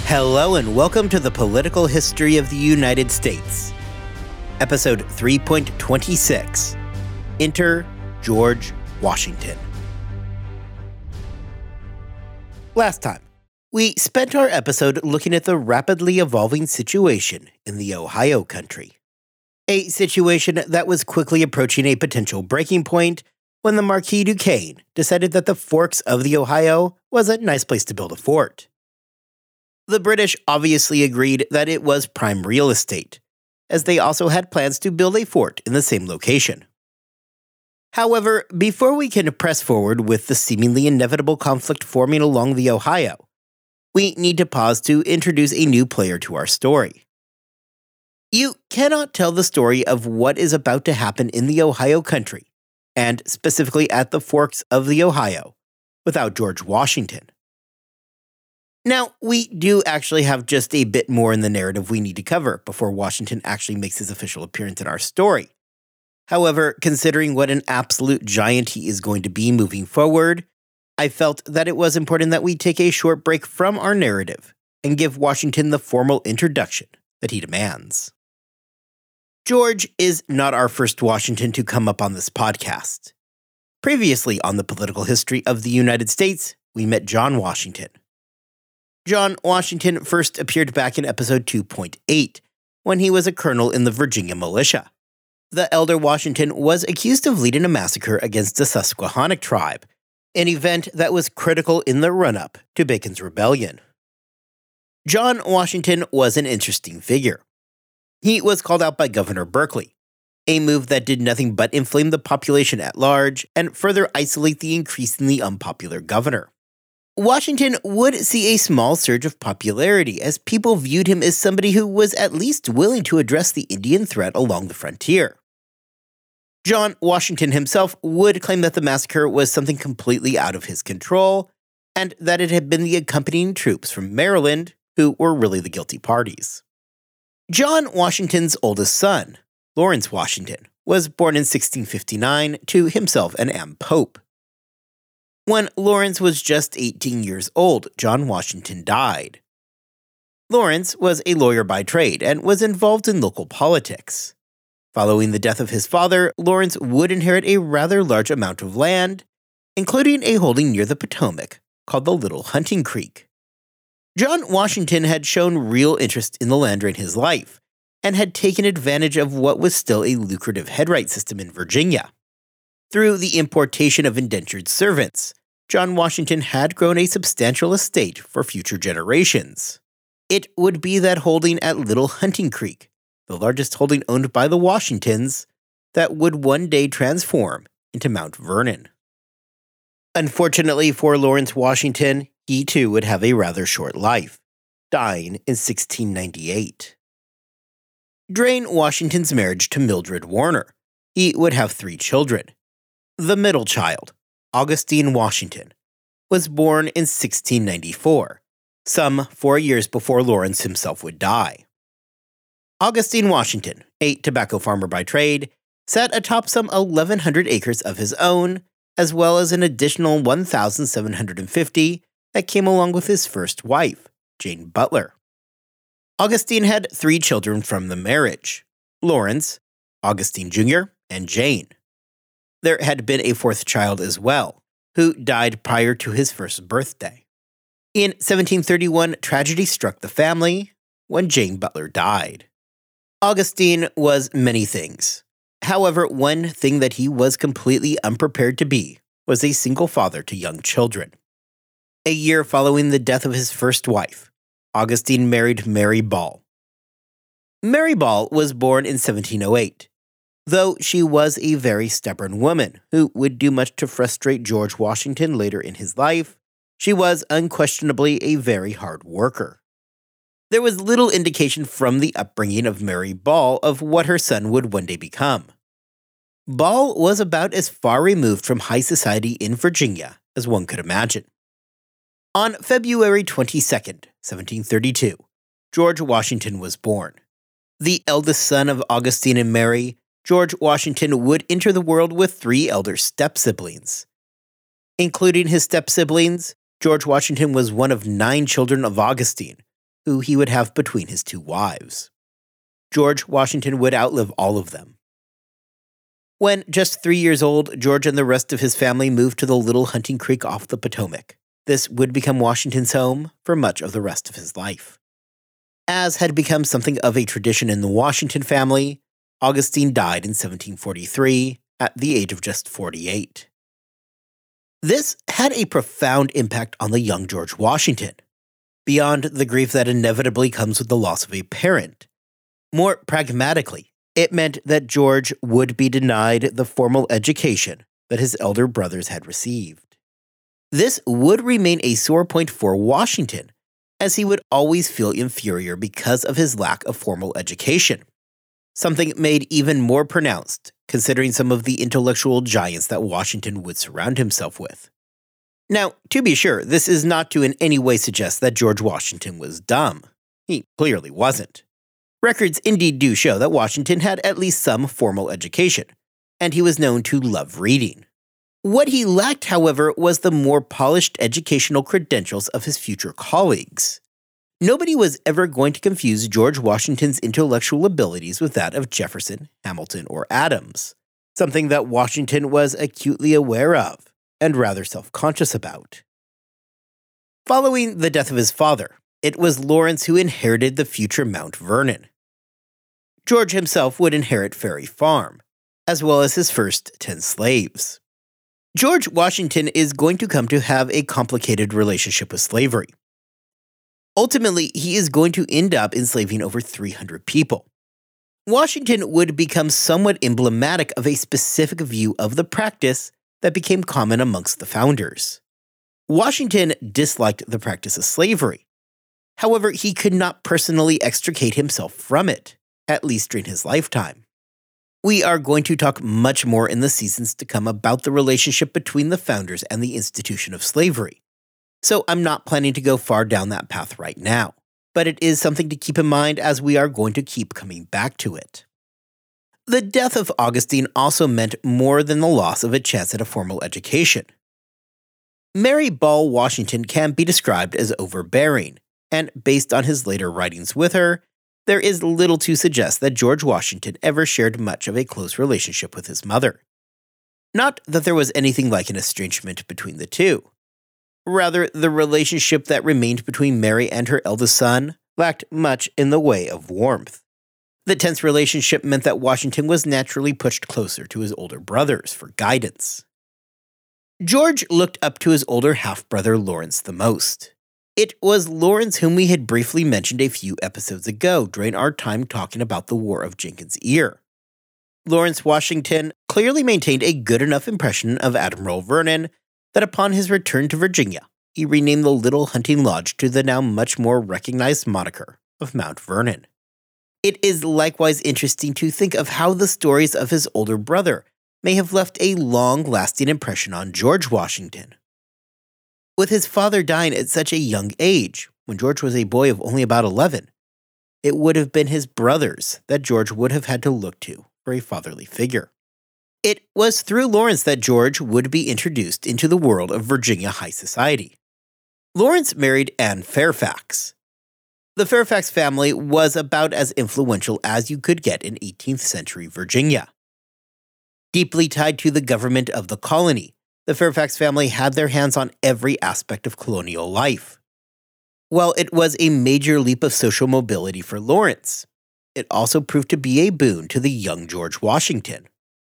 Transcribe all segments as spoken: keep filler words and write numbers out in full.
Hello and welcome to the Political History of the United States. Episode three point two six. Enter George Washington. Last time, we spent our episode looking at the rapidly evolving situation in the Ohio country. A situation that was quickly approaching a potential breaking point when the Marquis Duquesne decided that the Forks of the Ohio was a nice place to build a fort. The British obviously agreed that it was prime real estate, as they also had plans to build a fort in the same location. However, before we can press forward with the seemingly inevitable conflict forming along the Ohio, we need to pause to introduce a new player to our story. You cannot tell the story of what is about to happen in the Ohio country, and specifically at the Forks of the Ohio, without George Washington. Now, we do actually have just a bit more in the narrative we need to cover before Washington actually makes his official appearance in our story. However, considering what an absolute giant he is going to be moving forward, I felt that it was important that we take a short break from our narrative and give Washington the formal introduction that he demands. George is not our first Washington to come up on this podcast. Previously on the Political History of the United States, we met John Washington. John Washington first appeared back in episode two point eight, when he was a colonel in the Virginia militia. The elder Washington was accused of leading a massacre against the Susquehannock tribe, an event that was critical in the run-up to Bacon's Rebellion. John Washington was an interesting figure. He was called out by Governor Berkeley, a move that did nothing but inflame the population at large and further isolate the increasingly unpopular governor. Washington would see a small surge of popularity as people viewed him as somebody who was at least willing to address the Indian threat along the frontier. John Washington himself would claim that the massacre was something completely out of his control, and that it had been the accompanying troops from Maryland who were really the guilty parties. John Washington's oldest son, Lawrence Washington, was born in sixteen fifty-nine to himself and Anne Pope. When Lawrence was just eighteen years old, John Washington died. Lawrence was a lawyer by trade and was involved in local politics. Following the death of his father, Lawrence would inherit a rather large amount of land, including a holding near the Potomac called the Little Hunting Creek. John Washington had shown real interest in the land during his life, and had taken advantage of what was still a lucrative headright system in Virginia. Through the importation of indentured servants, John Washington had grown a substantial estate for future generations. It would be that holding at Little Hunting Creek, the largest holding owned by the Washingtons, that would one day transform into Mount Vernon. Unfortunately for Lawrence Washington, he too would have a rather short life, dying in sixteen ninety-eight. During Washington's marriage to Mildred Warner, he would have three children. The middle child, Augustine Washington, was born in sixteen ninety-four, some four years before Lawrence himself would die. Augustine Washington, a tobacco farmer by trade, sat atop some eleven hundred acres of his own, as well as an additional one thousand seven hundred fifty that came along with his first wife, Jane Butler. Augustine had three children from the marriage: Lawrence, Augustine Junior, and Jane. There had been a fourth child as well, who died prior to his first birthday. In seventeen thirty-one, tragedy struck the family when Jane Butler died. Augustine was many things. However, one thing that he was completely unprepared to be was a single father to young children. A year following the death of his first wife, Augustine married Mary Ball. Mary Ball was born in seventeen oh eight. Though she was a very stubborn woman who would do much to frustrate George Washington later in his life, she was unquestionably a very hard worker. There was little indication from the upbringing of Mary Ball of what her son would one day become. Ball was about as far removed from high society in Virginia as one could imagine. On February twenty-second, seventeen thirty-two, George Washington was born. The eldest son of Augustine and Mary, George Washington would enter the world with three elder step-siblings. Including his step-siblings, George Washington was one of nine children of Augustine, who he would have between his two wives. George Washington would outlive all of them. When just three years old, George and the rest of his family moved to the Little Hunting Creek off the Potomac. This would become Washington's home for much of the rest of his life. As had become something of a tradition in the Washington family, Augustine died in seventeen forty-three at the age of just forty-eight. This had a profound impact on the young George Washington, beyond the grief that inevitably comes with the loss of a parent. More pragmatically, it meant that George would be denied the formal education that his elder brothers had received. This would remain a sore point for Washington, as he would always feel inferior because of his lack of formal education, something made even more pronounced considering some of the intellectual giants that Washington would surround himself with. Now, to be sure, this is not to in any way suggest that George Washington was dumb. He clearly wasn't. Records indeed do show that Washington had at least some formal education, and he was known to love reading. What he lacked, however, was the more polished educational credentials of his future colleagues. Nobody was ever going to confuse George Washington's intellectual abilities with that of Jefferson, Hamilton, or Adams, something that Washington was acutely aware of and rather self-conscious about. Following the death of his father, it was Lawrence who inherited the future Mount Vernon. George himself would inherit Ferry Farm, as well as his first ten slaves. George Washington is going to come to have a complicated relationship with slavery. Ultimately, he is going to end up enslaving over three hundred people. Washington would become somewhat emblematic of a specific view of the practice that became common amongst the founders. Washington disliked the practice of slavery. However, he could not personally extricate himself from it, at least during his lifetime. We are going to talk much more in the seasons to come about the relationship between the founders and the institution of slavery, so I'm not planning to go far down that path right now, but it is something to keep in mind as we are going to keep coming back to it. The death of Augustine also meant more than the loss of a chance at a formal education. Mary Ball Washington can be described as overbearing, and based on his later writings with her, there is little to suggest that George Washington ever shared much of a close relationship with his mother. Not that there was anything like an estrangement between the two. Rather, the relationship that remained between Mary and her eldest son lacked much in the way of warmth. The tense relationship meant that Washington was naturally pushed closer to his older brothers for guidance. George looked up to his older half-brother Lawrence the most. It was Lawrence whom we had briefly mentioned a few episodes ago during our time talking about the War of Jenkins' Ear. Lawrence Washington clearly maintained a good enough impression of Admiral Vernon that upon his return to Virginia, he renamed the Little Hunting Lodge to the now much more recognized moniker of Mount Vernon. It is likewise interesting to think of how the stories of his older brother may have left a long-lasting impression on George Washington. With his father dying at such a young age, when George was a boy of only about eleven, it would have been his brothers that George would have had to look to for a fatherly figure. It was through Lawrence that George would be introduced into the world of Virginia high society. Lawrence married Anne Fairfax. The Fairfax family was about as influential as you could get in eighteenth century Virginia. Deeply tied to the government of the colony, the Fairfax family had their hands on every aspect of colonial life. While it was a major leap of social mobility for Lawrence, it also proved to be a boon to the young George Washington.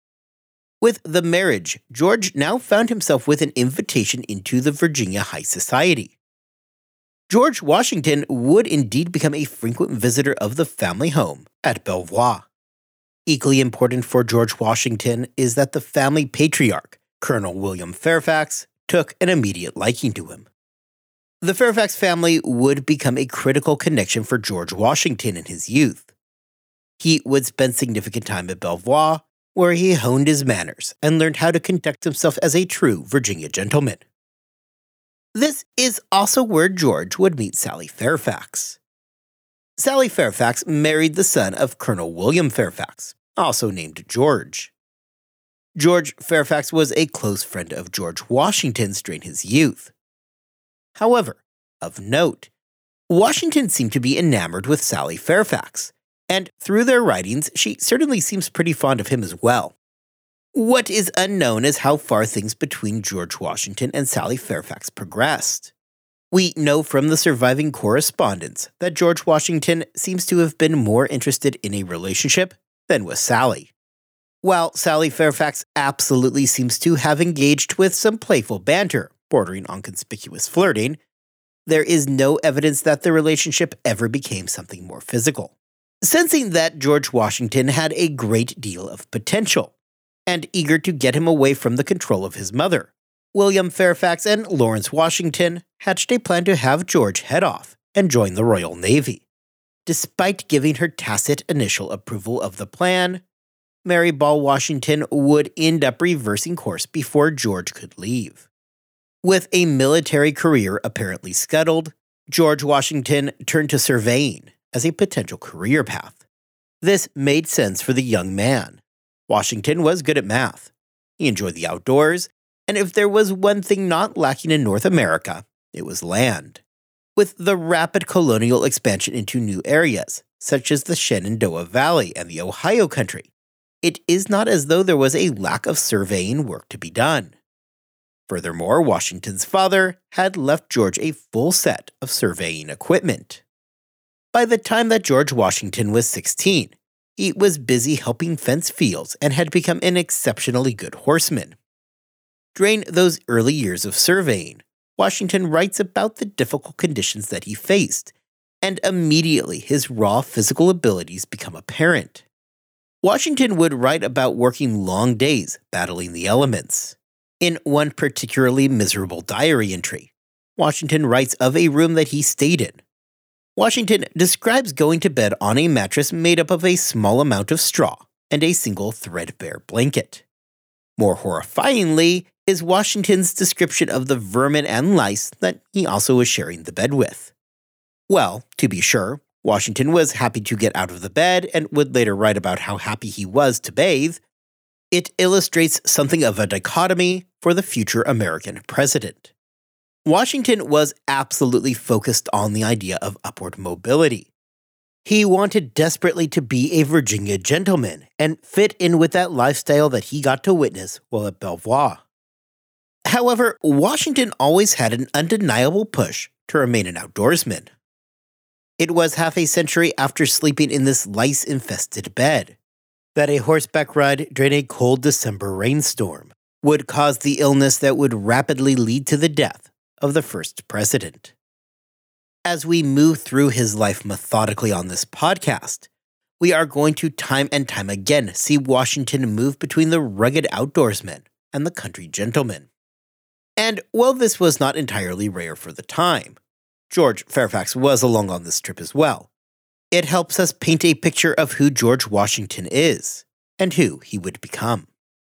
With the marriage, George now found himself with an invitation into the Virginia high society. George Washington would indeed become a frequent visitor of the family home at Belvoir. Equally important for George Washington is that the family patriarch, Colonel William Fairfax, took an immediate liking to him. The Fairfax family would become a critical connection for George Washington in his youth. He would spend significant time at Belvoir, where he honed his manners and learned how to conduct himself as a true Virginia gentleman. This is also where George would meet Sally Fairfax. Sally Fairfax married the son of Colonel William Fairfax, also named George. George Fairfax was a close friend of George Washington's during his youth. However, of note, Washington seemed to be enamored with Sally Fairfax, and through their writings, she certainly seems pretty fond of him as well. What is unknown is how far things between George Washington and Sally Fairfax progressed. We know from the surviving correspondence that George Washington seems to have been more interested in a relationship than with Sally. While Sally Fairfax absolutely seems to have engaged with some playful banter, bordering on conspicuous flirting, there is no evidence that the relationship ever became something more physical. Sensing that George Washington had a great deal of potential, and eager to get him away from the control of his mother, William Fairfax and Lawrence Washington hatched a plan to have George head off and join the Royal Navy. Despite giving her tacit initial approval of the plan, Mary Ball Washington would end up reversing course before George could leave. With a military career apparently scuttled, George Washington turned to surveying as a potential career path. This made sense for the young man. Washington was good at math. He enjoyed the outdoors, and if there was one thing not lacking in North America, it was land. With the rapid colonial expansion into new areas, such as the Shenandoah Valley and the Ohio country, it is not as though there was a lack of surveying work to be done. Furthermore, Washington's father had left George a full set of surveying equipment. By the time that George Washington was sixteen, he was busy helping fence fields and had become an exceptionally good horseman. During those early years of surveying, Washington writes about the difficult conditions that he faced, and immediately his raw physical abilities become apparent. Washington would write about working long days battling the elements. In one particularly miserable diary entry, Washington writes of a room that he stayed in. Washington describes going to bed on a mattress made up of a small amount of straw and a single threadbare blanket. More horrifyingly is Washington's description of the vermin and lice that he also was sharing the bed with. Well, to be sure, Washington was happy to get out of the bed and would later write about how happy he was to bathe. It illustrates something of a dichotomy for the future American president. Washington was absolutely focused on the idea of upward mobility. He wanted desperately to be a Virginia gentleman and fit in with that lifestyle that he got to witness while at Belvoir. However, Washington always had an undeniable push to remain an outdoorsman. It was half a century after sleeping in this lice-infested bed that a horseback ride during a cold December rainstorm would cause the illness that would rapidly lead to the death of the first president. As we move through his life methodically on this podcast, we are going to time and time again see Washington move between the rugged outdoorsman and the country gentleman. And while this was not entirely rare for the time, George Fairfax was along on this trip as well. It helps us paint a picture of who George Washington is and who he would become.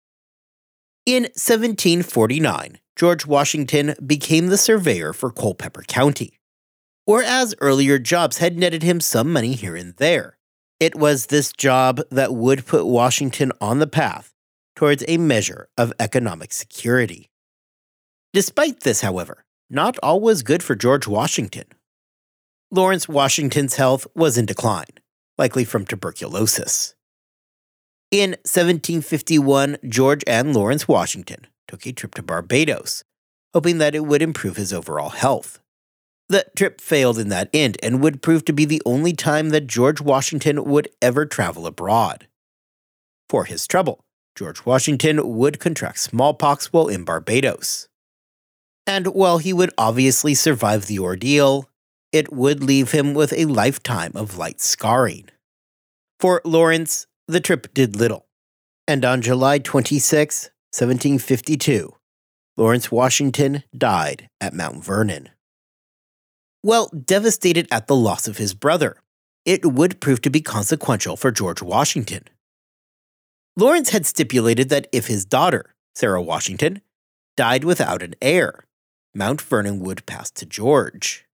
In seventeen forty-nine, George Washington became the surveyor for Culpeper County. Whereas earlier jobs had netted him some money here and there, it was this job that would put Washington on the path towards a measure of economic security. Despite this, however, not all was good for George Washington. Lawrence Washington's health was in decline, likely from tuberculosis. In seventeen fifty-one, George and Lawrence Washington took a trip to Barbados, hoping that it would improve his overall health. The trip failed in that end and would prove to be the only time that George Washington would ever travel abroad. For his trouble, George Washington would contract smallpox while in Barbados. And while he would obviously survive the ordeal, it would leave him with a lifetime of light scarring. For Lawrence, the trip did little, and on July twenty-sixth, seventeen fifty-two, Lawrence Washington died at Mount Vernon. While devastated at the loss of his brother, it would prove to be consequential for George Washington. Lawrence had stipulated that if his daughter, Sarah Washington, died without an heir, Mount Vernon would pass to George.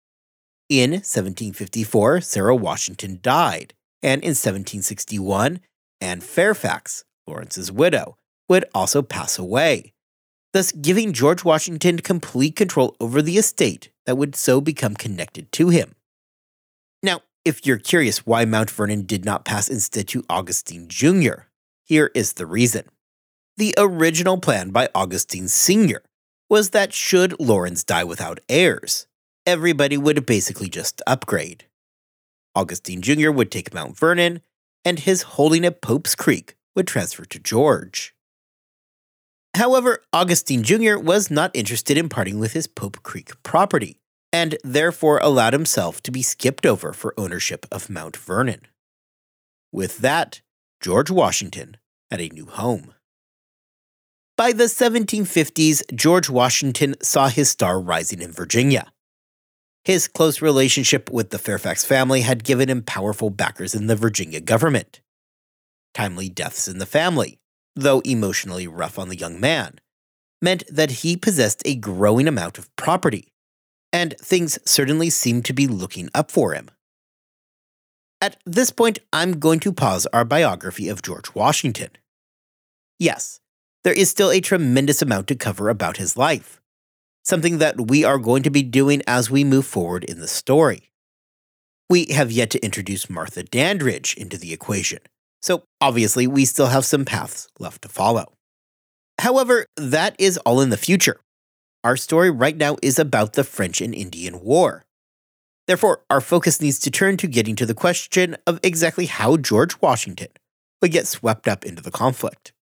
In seventeen fifty-four, Sarah Washington died, and in seventeen sixty-one, Anne Fairfax, Lawrence's widow, would also pass away, thus giving George Washington complete control over the estate that would so become connected to him If you're curious why Mount Vernon did not pass instead to Augustine Junior, here is the reason. The original plan by Augustine Senior was that should Lawrence die without heirs, everybody would basically just upgrade. Augustine Junior would take Mount Vernon, and his holding at Pope's Creek would transfer to George. However, Augustine Junior was not interested in parting with his Pope Creek property, and therefore allowed himself to be skipped over for ownership of Mount Vernon. With that, George Washington had a new home. By the seventeen fifties, George Washington saw his star rising in Virginia. His close relationship with the Fairfax family had given him powerful backers in the Virginia government. Timely deaths in the family, though emotionally rough on the young man, meant that he possessed a growing amount of property, and things certainly seemed to be looking up for him. At this point, I'm going to pause our biography of George Washington. Yes, there is still a tremendous amount to cover about his life, something that we are going to be doing as we move forward in the story. We have yet to introduce Martha Dandridge into the equation, so obviously we still have some paths left to follow. However, that is all in the future. Our story right now is about the French and Indian War. Therefore, our focus needs to turn to getting to the question of exactly how George Washington would get swept up into the conflict.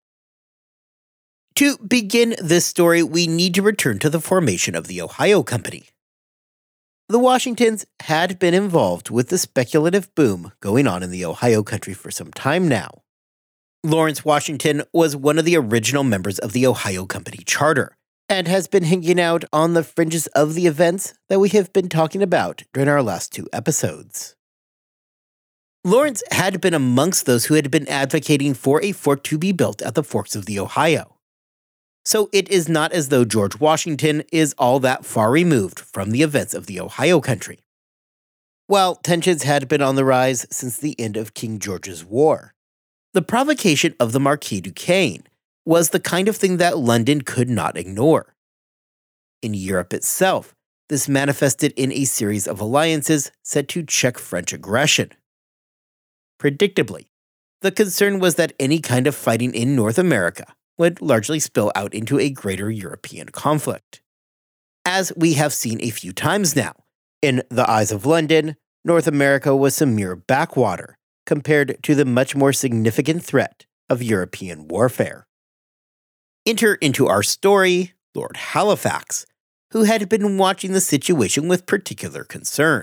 To begin this story, we need to return to the formation of the Ohio Company. The Washingtons had been involved with the speculative boom going on in the Ohio Country for some time now. Lawrence Washington was one of the original members of the Ohio Company Charter, and has been hanging out on the fringes of the events that we have been talking about during our last two episodes. Lawrence had been amongst those who had been advocating for a fort to be built at the forks of the Ohio. So it is not as though George Washington is all that far removed from the events of the Ohio Country. While tensions had been on the rise since the end of King George's War, the provocation of the Marquis Duquesne was the kind of thing that London could not ignore. In Europe itself, this manifested in a series of alliances set to check French aggression. Predictably, the concern was that any kind of fighting in North America would largely spill out into a greater European conflict. As we have seen a few times now, in the eyes of London, North America was some mere backwater compared to the much more significant threat of European warfare. Enter into our story Lord Halifax, who had been watching the situation with particular concern.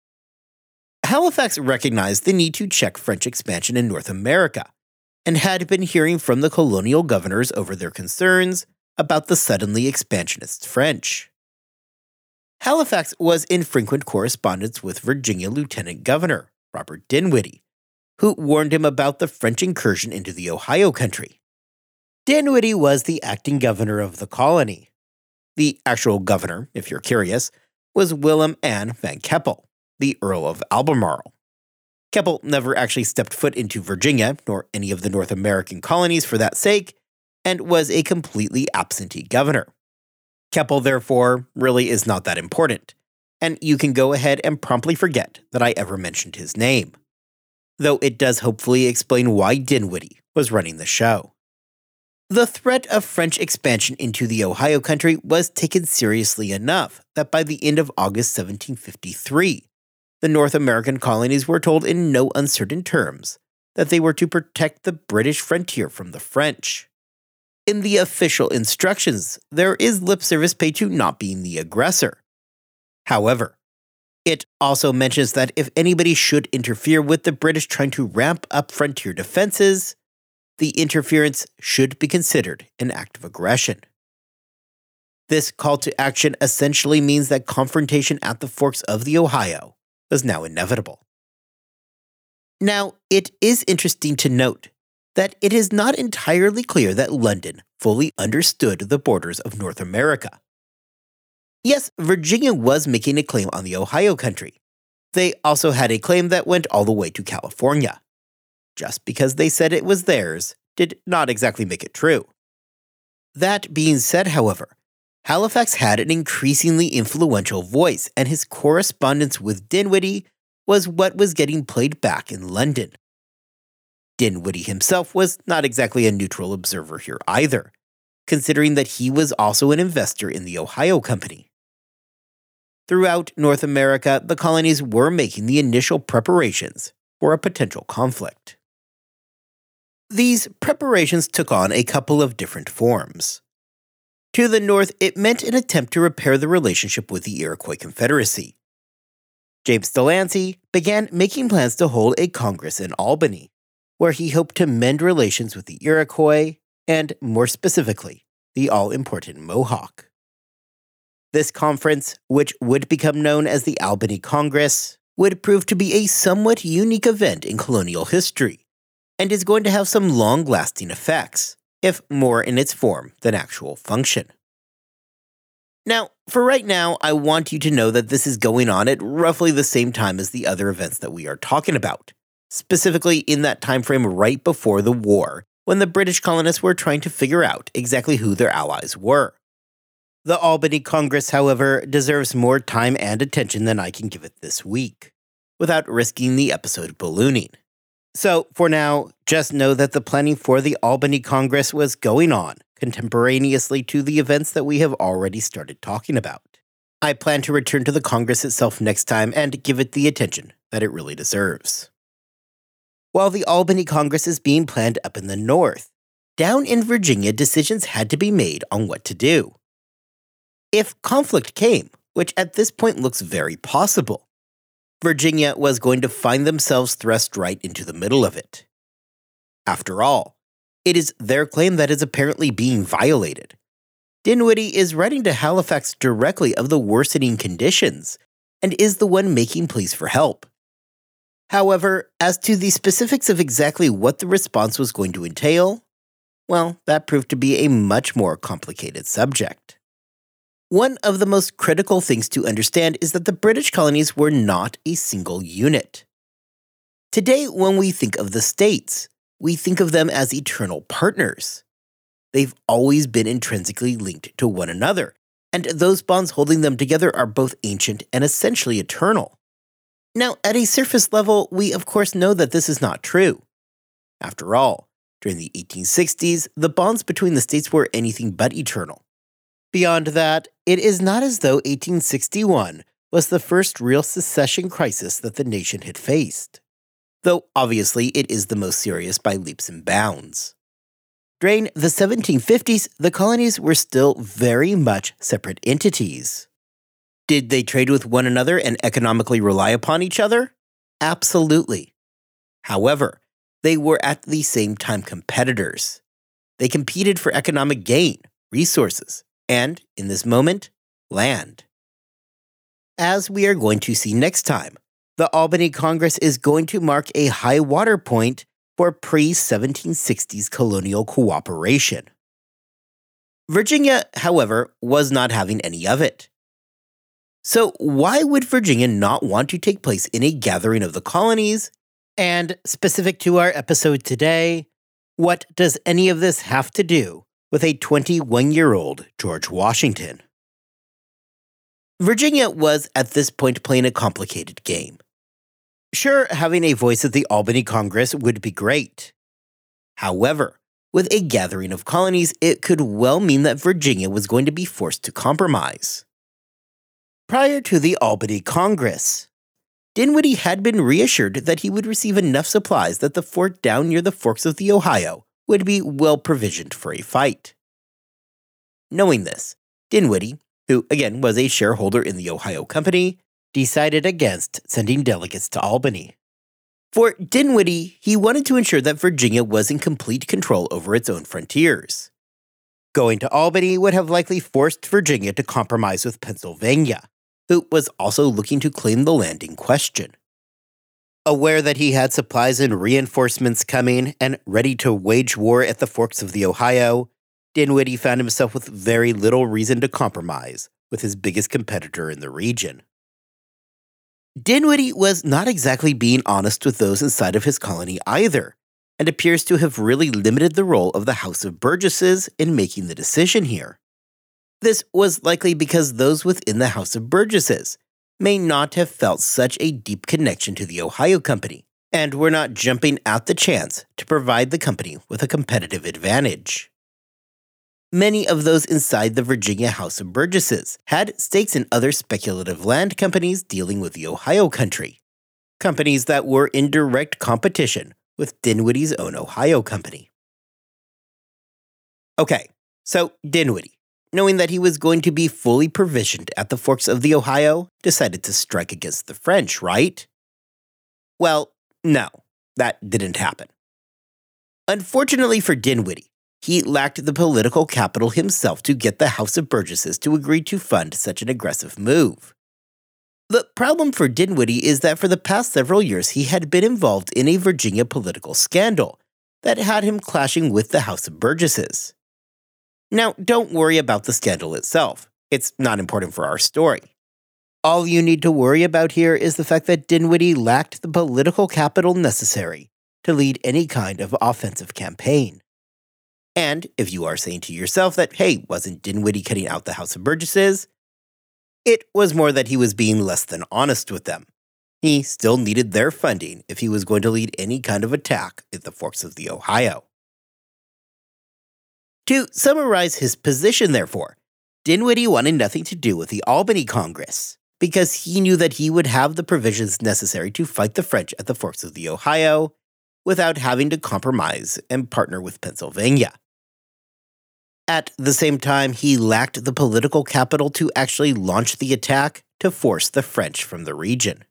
Halifax recognized the need to check French expansion in North America, and had been hearing from the colonial governors over their concerns about the suddenly expansionist French. Halifax was in frequent correspondence with Virginia Lieutenant Governor Robert Dinwiddie, who warned him about the French incursion into the Ohio Country. Dinwiddie was the acting governor of the colony. The actual governor, if you're curious, was Willem Anne van Keppel, the Earl of Albemarle. Keppel never actually stepped foot into Virginia, nor any of the North American colonies for that sake, and was a completely absentee governor. Keppel, therefore, really is not that important, and you can go ahead and promptly forget that I ever mentioned his name. Though it does hopefully explain why Dinwiddie was running the show. The threat of French expansion into the Ohio Country was taken seriously enough that by the end of August seventeen fifty-three, the North American colonies were told in no uncertain terms that they were to protect the British frontier from the French. In the official instructions, there is lip service paid to not being the aggressor. However, it also mentions that if anybody should interfere with the British trying to ramp up frontier defenses, the interference should be considered an act of aggression. This call to action essentially means that confrontation at the forks of the Ohio was now inevitable. Now, it is interesting to note that it is not entirely clear that London fully understood the borders of North America. Yes, Virginia was making a claim on the Ohio Country. They also had a claim that went all the way to California. Just because they said it was theirs did not exactly make it true. That being said, however, Halifax had an increasingly influential voice, and his correspondence with Dinwiddie was what was getting played back in London. Dinwiddie himself was not exactly a neutral observer here either, considering that he was also an investor in the Ohio Company. Throughout North America, the colonies were making the initial preparations for a potential conflict. These preparations took on a couple of different forms. To the north, it meant an attempt to repair the relationship with the Iroquois Confederacy. James Delancey began making plans to hold a congress in Albany, where he hoped to mend relations with the Iroquois and, more specifically, the all-important Mohawk. This conference, which would become known as the Albany Congress, would prove to be a somewhat unique event in colonial history, and is going to have some long-lasting effects, if more in its form than actual function. Now, for right now, I want you to know that this is going on at roughly the same time as the other events that we are talking about, specifically in that time frame right before the war, when the British colonists were trying to figure out exactly who their allies were. The Albany Congress, however, deserves more time and attention than I can give it this week, without risking the episode ballooning. So, for now, just know that the planning for the Albany Congress was going on contemporaneously to the events that we have already started talking about. I plan to return to the Congress itself next time and give it the attention that it really deserves. While the Albany Congress is being planned up in the north, down in Virginia, decisions had to be made on what to do. If conflict came, which at this point looks very possible, Virginia was going to find themselves thrust right into the middle of it. After all, it is their claim that is apparently being violated. Dinwiddie is writing to Halifax directly of the worsening conditions, and is the one making pleas for help. However, as to the specifics of exactly what the response was going to entail, well, that proved to be a much more complicated subject. One of the most critical things to understand is that the British colonies were not a single unit. Today, when we think of the states, we think of them as eternal partners. They've always been intrinsically linked to one another, and those bonds holding them together are both ancient and essentially eternal. Now, at a surface level, we of course know that this is not true. After all, during the eighteen sixties, the bonds between the states were anything but eternal. Beyond that, it is not as though eighteen sixty-one was the first real secession crisis that the nation had faced, though obviously it is the most serious by leaps and bounds. During the seventeen fifties, the colonies were still very much separate entities. Did they trade with one another and economically rely upon each other? Absolutely. However, they were at the same time competitors. They competed for economic gain, resources, and, in this moment, land. As we are going to see next time, the Albany Congress is going to mark a high water point for pre-seventeen sixties colonial cooperation. Virginia, however, was not having any of it. So why would Virginia not want to take place in a gathering of the colonies? And specific to our episode today, what does any of this have to do with a twenty-one-year-old George Washington? Virginia was at this point playing a complicated game. Sure, having a voice at the Albany Congress would be great. However, with a gathering of colonies, it could well mean that Virginia was going to be forced to compromise. Prior to the Albany Congress, Dinwiddie had been reassured that he would receive enough supplies that the fort down near the forks of the Ohio would be well provisioned for a fight. Knowing this, Dinwiddie, who again was a shareholder in the Ohio Company, decided against sending delegates to Albany. For Dinwiddie, he wanted to ensure that Virginia was in complete control over its own frontiers. Going to Albany would have likely forced Virginia to compromise with Pennsylvania, who was also looking to claim the land in question. Aware that he had supplies and reinforcements coming and ready to wage war at the forks of the Ohio, Dinwiddie found himself with very little reason to compromise with his biggest competitor in the region. Dinwiddie was not exactly being honest with those inside of his colony either, and appears to have really limited the role of the House of Burgesses in making the decision here. This was likely because those within the House of Burgesses may not have felt such a deep connection to the Ohio Company, and were not jumping at the chance to provide the company with a competitive advantage. Many of those inside the Virginia House of Burgesses had stakes in other speculative land companies dealing with the Ohio Country, companies that were in direct competition with Dinwiddie's own Ohio Company. Okay, so Dinwiddie, knowing that he was going to be fully provisioned at the forks of the Ohio, decided to strike against the French, right? Well, no, that didn't happen. Unfortunately for Dinwiddie, he lacked the political capital himself to get the House of Burgesses to agree to fund such an aggressive move. The problem for Dinwiddie is that for the past several years he had been involved in a Virginia political scandal that had him clashing with the House of Burgesses. Now, don't worry about the scandal itself. It's not important for our story. All you need to worry about here is the fact that Dinwiddie lacked the political capital necessary to lead any kind of offensive campaign. And if you are saying to yourself that, hey, wasn't Dinwiddie cutting out the House of Burgesses? It was more that he was being less than honest with them. He still needed their funding if he was going to lead any kind of attack at the forks of the Ohio. To summarize his position, therefore, Dinwiddie wanted nothing to do with the Albany Congress, because he knew that he would have the provisions necessary to fight the French at the forks of the Ohio without having to compromise and partner with Pennsylvania. At the same time, he lacked the political capital to actually launch the attack to force the French from the region.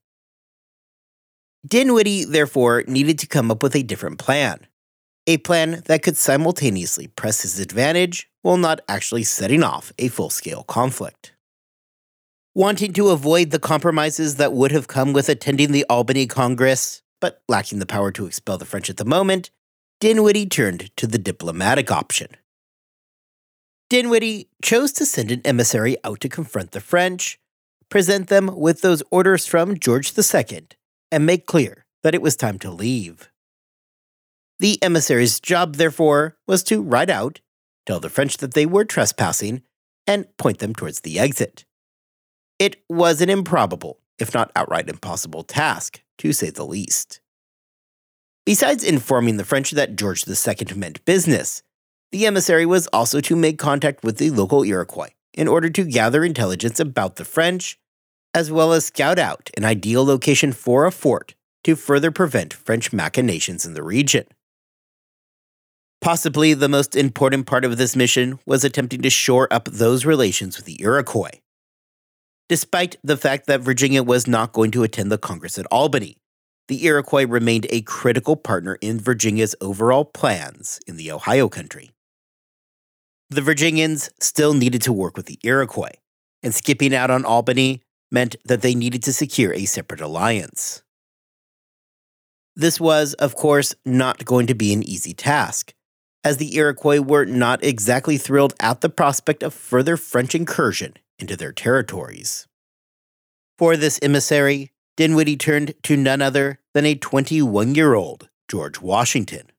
Dinwiddie, therefore, needed to come up with a different plan, a plan that could simultaneously press his advantage while not actually setting off a full-scale conflict. Wanting to avoid the compromises that would have come with attending the Albany Congress, but lacking the power to expel the French at the moment, Dinwiddie turned to the diplomatic option. Dinwiddie chose to send an emissary out to confront the French, present them with those orders from George the Second, and make clear that it was time to leave. The emissary's job, therefore, was to ride out, tell the French that they were trespassing, and point them towards the exit. It was an improbable, if not outright impossible task, to say the least. Besides informing the French that George the Second meant business, the emissary was also to make contact with the local Iroquois in order to gather intelligence about the French, as well as scout out an ideal location for a fort to further prevent French machinations in the region. Possibly the most important part of this mission was attempting to shore up those relations with the Iroquois. Despite the fact that Virginia was not going to attend the Congress at Albany, the Iroquois remained a critical partner in Virginia's overall plans in the Ohio Country. The Virginians still needed to work with the Iroquois, and skipping out on Albany meant that they needed to secure a separate alliance. This was, of course, not going to be an easy task, as the Iroquois were not exactly thrilled at the prospect of further French incursion into their territories. For this emissary, Dinwiddie turned to none other than a twenty-one-year-old George Washington.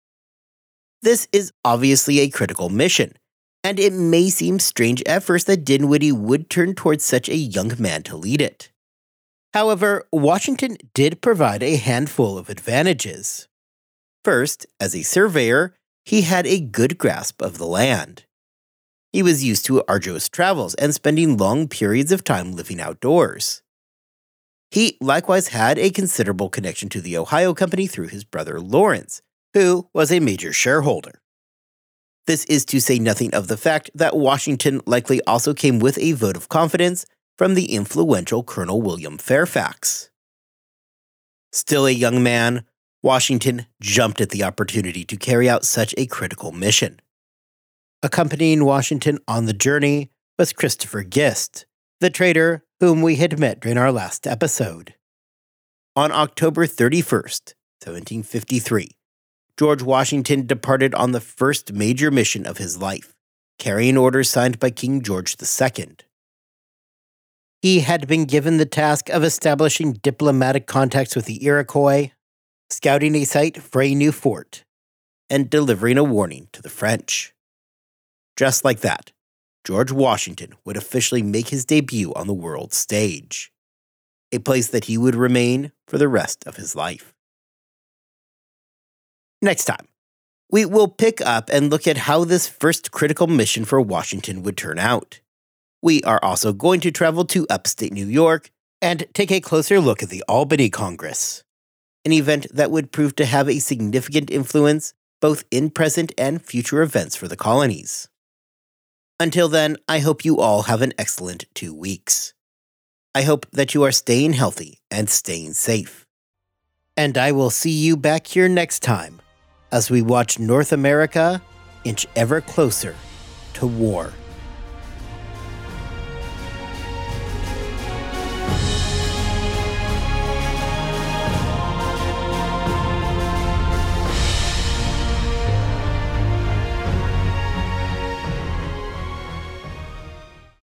This is obviously a critical mission, and it may seem strange at first that Dinwiddie would turn towards such a young man to lead it. However, Washington did provide a handful of advantages. First, as a surveyor, he had a good grasp of the land. He was used to arduous travels and spending long periods of time living outdoors. He likewise had a considerable connection to the Ohio Company through his brother Lawrence, who was a major shareholder. This is to say nothing of the fact that Washington likely also came with a vote of confidence from the influential Colonel William Fairfax. Still a young man, Washington jumped at the opportunity to carry out such a critical mission. Accompanying Washington on the journey was Christopher Gist, the trader whom we had met during our last episode. On October thirty-first, seventeen fifty-three, George Washington departed on the first major mission of his life, carrying orders signed by King George the Second. He had been given the task of establishing diplomatic contacts with the Iroquois, scouting a site for a new fort, and delivering a warning to the French. Just like that, George Washington would officially make his debut on the world stage. a place that he would remain for the rest of his life. Next time, we will pick up and look at how this first critical mission for Washington would turn out. We are also going to travel to upstate New York and take a closer look at the Albany Congress, an event that would prove to have a significant influence both in present and future events for the colonies. Until then, I hope you all have an excellent two weeks. I hope that you are staying healthy and staying safe. And I will see you back here next time as we watch North America inch ever closer to war.